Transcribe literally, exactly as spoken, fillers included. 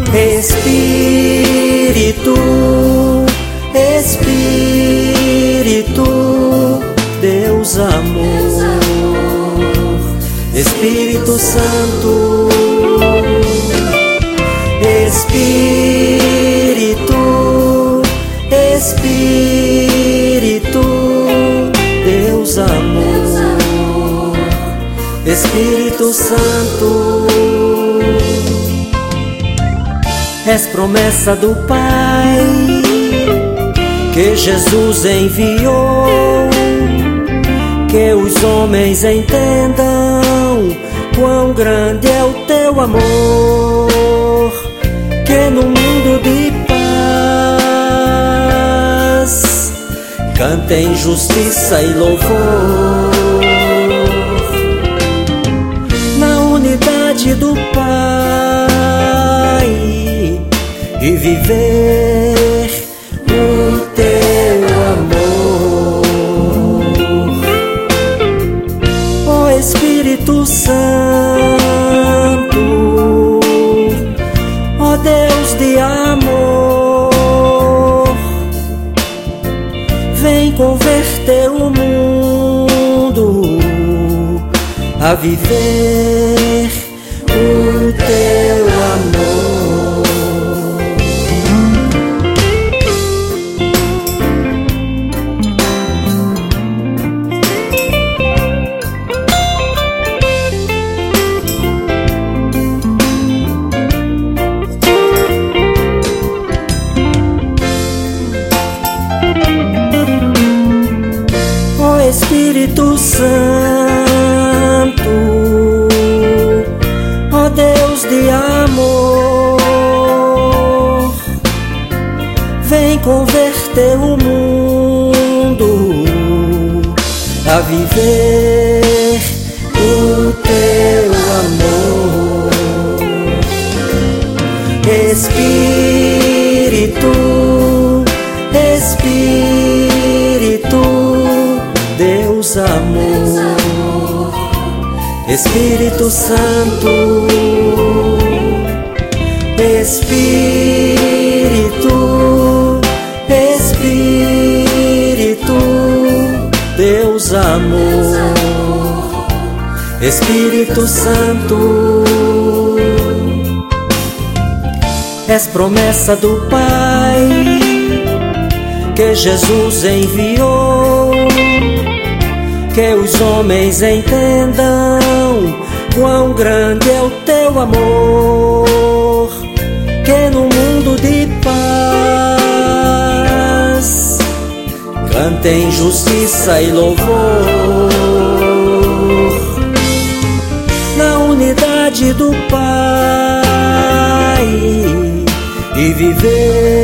Espírito, Espírito, Deus amor, Espírito Santo, Espírito, Espírito, Deus amor, Espírito Santo. És promessa do Pai que Jesus enviou, que os homens entendam quão grande é o teu amor, que no mundo de paz cantem justiça e louvor, na unidade do Pai, e viver o teu amor. Ó Espírito Santo, ó Deus de amor, vem converter o mundo a viver o teu amor. Espírito Santo, ó Deus de amor, vem converter o mundo a viver o teu amor. Espírito, Espírito, Deus amor, Espírito Santo, Espírito, Espírito, Deus amor, Espírito Santo. És promessa do Pai que Jesus enviou, que os homens entendam quão grande é o teu amor, que no mundo de paz cantem justiça e louvor, na unidade do Pai, e viver